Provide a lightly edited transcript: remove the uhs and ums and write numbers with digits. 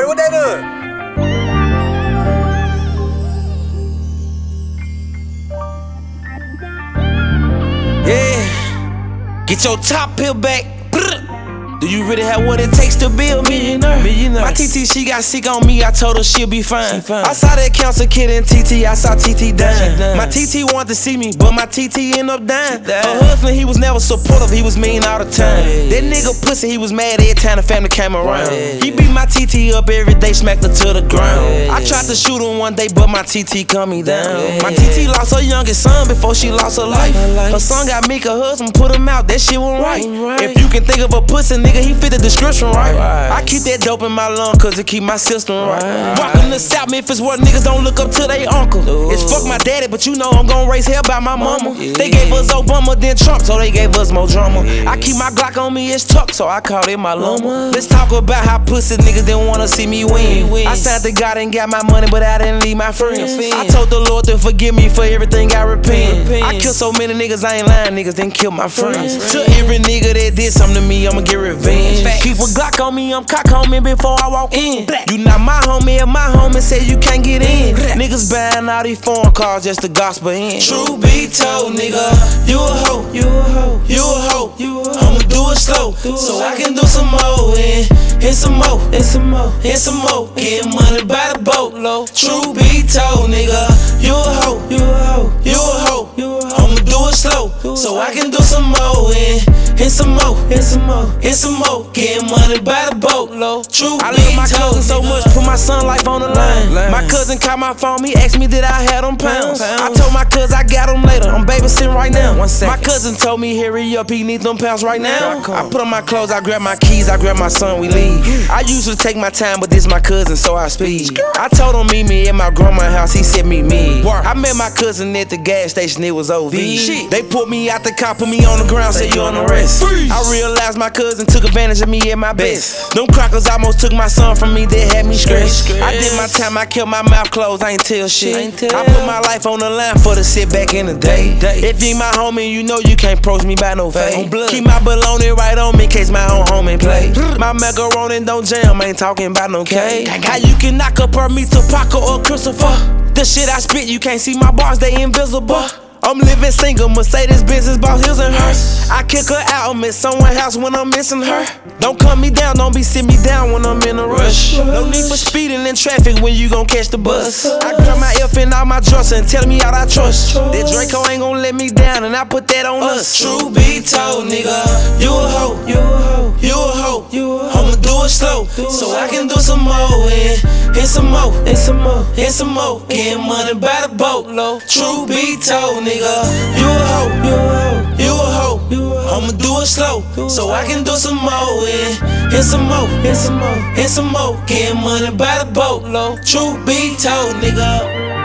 what they doing? Yeah, get your top peeled back. Do you really have what it takes to be a millionaire? My TT, she got sick on me, I told her she'll be fine. I saw that cancer kid in TT, I saw TT dying. My TT wanted to see me, but my TT ended up dying. Her husband, he was never supportive, he was mean all the time. That nigga pussy, he was mad every time the family came around. He beat my TT up every day, smacked her to the ground. I tried to shoot him one day, but my TT cut me down. My TT lost her youngest son before she lost her life. Her son got Mika, husband put him out, that shit wasn't right. If you can think of a pussy nigga, he fit the description, right? I keep that dope in my lung, cause it keep my system right. Walking the South Memphis where niggas don't look up to they uncle. It's fuck my daddy, but you know I'm gon' raise hell by my mama. They gave us Obama, then Trump, so they gave us more drama. I keep my Glock on me, it's tucked, so I call it my llama. Let's talk about how pussy niggas didn't wanna see me win. I signed to God and got my money, but I didn't leave my friends. I told the Lord to forgive me for everything I repent. I killed so many niggas, I ain't lying, niggas didn't kill my friends. To every nigga that did something to me, I'ma get revenge. Keep a Glock on me, I'm cock homie before I walk in. You not my homie, and my homie said you can't get in. Niggas buying all these foreign cars just to gospel in. True be told, nigga, you a hoe, you a hoe, you a hoe. I'ma do it slow, so I can do some more and some more, and some more, and some more. Get money by the boatload. True be told, nigga, you a hoe, you a hoe, you a hoe. I'ma do it slow, so I can do some more and some more, and some more, and some more. Getting money by the boatload. True, I love my cousin so much, put my son life on the line. My cousin called my phone, he asked me did I have them pounds. I told my cousin I got them later, I'm babysitting right now. My cousin told me hurry up, he need them pounds right now. I put on my clothes, I grab my keys, I grab my son, we leave. I usually take my time, but this my cousin, so I speed. I told him meet me at my grandma's house, he said meet me. I met my cousin at the gas station, it was OV. They put me out the car, put me on the ground, said you on the rest. I realized my cousin took advantage of me at my best. Them crackers almost took my son from me, they had me stressed. I did my time, I kept my mouth closed, I ain't tell shit. I put my life on the line for the sit back in the day. If you my homie, you know you can't approach me by no fade. Keep my baloney right on me in case my own homie play. My macaroni don't jam, ain't talking about no K. How you can knock up her meet to Paco or Christopher? The shit I spit, you can't see my bars, they invisible. I'm living single, Mercedes business boss, his and hers. I kick her out, I'm at someone's house when I'm missing her. Don't cut me down, don't be sit me down when I'm in a rush. No need for speeding in traffic when you gon' catch the bus. I grab my F in all my drawers and tell me all I trust. That Draco ain't gon' let me down and I put that on us. True be told, nigga, you a hoe, you a hoe, you a hoe. I'ma do it slow, so I can do some more and some more, and some more, and some more. Getting money by the boatload. True be told, nigga, you a hoe, you a hoe, you a hoe. I'ma do it slow, so I can do some more and some more, and some more, and some more. Getting money by the boatload. True be told, nigga.